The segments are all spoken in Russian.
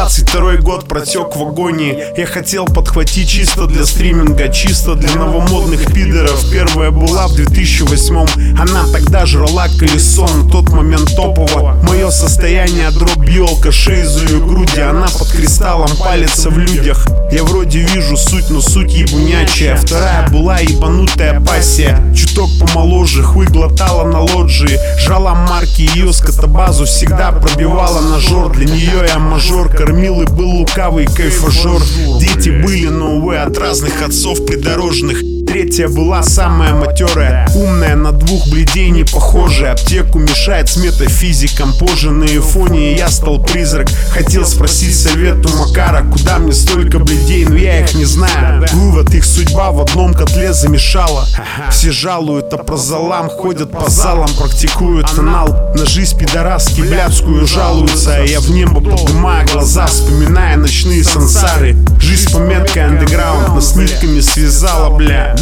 22-й год протек в агонии. Я хотел подхватить чисто для стриминга, чисто для новомодных пидоров. Первая была в 2008-м. Она тогда жрала колесо, на тот момент топово. Мое состояние дроп елка, шейзу и груди. Она под кристаллом палится в людях. Я вроде вижу суть, но суть ебунячая. Вторая была ебанутая пассия. Чуток помоложе, хуй глотала на лоджии. Жала марки, ее скотобазу всегда пробивала на жор. Для нее я мажор, кормил и был лукавый кайфажор. Дети были, но, увы, от разных отцов придорожных. Третья была самая матерая, умная, на двух бледей не похожая. Аптеку мешает с метафизиком. Позже на айфоне я стал призрак. Хотел спросить совет у Макара, куда мне столько бледей, но я их не знаю. Вывод: их судьба в одном котле замешала. Все жалуют, а про залам ходят по залам, практикуют анал. На жизнь пидораски блядскую жалуются, а я в небо поднимаю глаза, вспоминая ночные сансары. Жизнь по меткой андеграунд нас нитками связала, бля.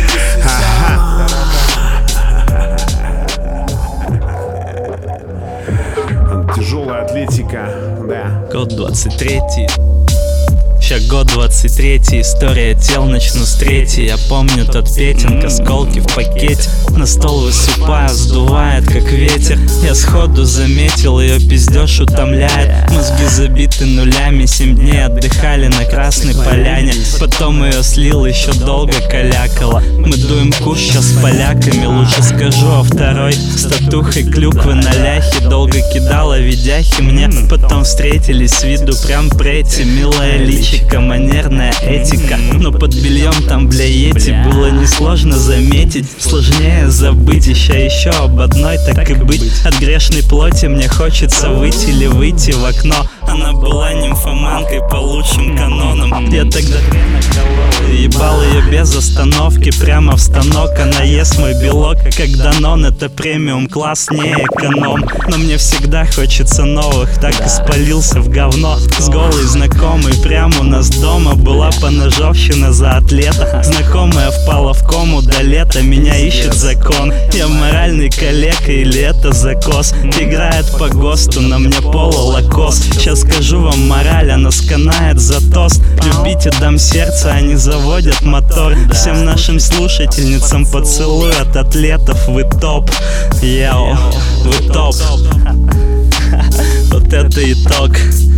Тяжелая атлетика, да. Год 23-й. Ща год 23-й, история тел, начну с третьей. Я помню тот петинг, осколки в пакете. На стол высыпаю, сдувает как ветер. Я сходу заметил, ее пиздеж утомляет. Мозги забиты нулями, 7 дней отдыхали на Красной Поляне. Потом ее слил, еще долго калякала. Мы дуем куш сейчас с поляками, лучше скажу о второй. С татухой клюквы на ляхе, долго кидала видяхи мне. Потом встретились с виду прям прети, милая личика. Манерная этика, но под бельем там бля ети. Было несложно заметить, сложнее забыть. Еще об одной, так и быть. От грешной плоти мне хочется выйти или выйти в окно. Она была нимфоманкой по лучшим канонам. Я тогда ебал ее без остановки, прямо в станок. Она ест мой белок, как Данон. Это премиум класс, не эконом. Но мне всегда хочется новых, так и спалился в говно. С голой знакомой прямо у нас дома была поножовщина за атлета. Знакомая впала в кому до лета, меня ищет закон. Я моральный калека или это закос? Играет по ГОСТу, на мне поло лакос. Сейчас скажу вам мораль, она сканает за тост. Любите, дам сердце, они заводят мотор. Всем нашим слушательницам поцелуй от атлетов. Вы топ, йоу, вы топ. Вот это итог.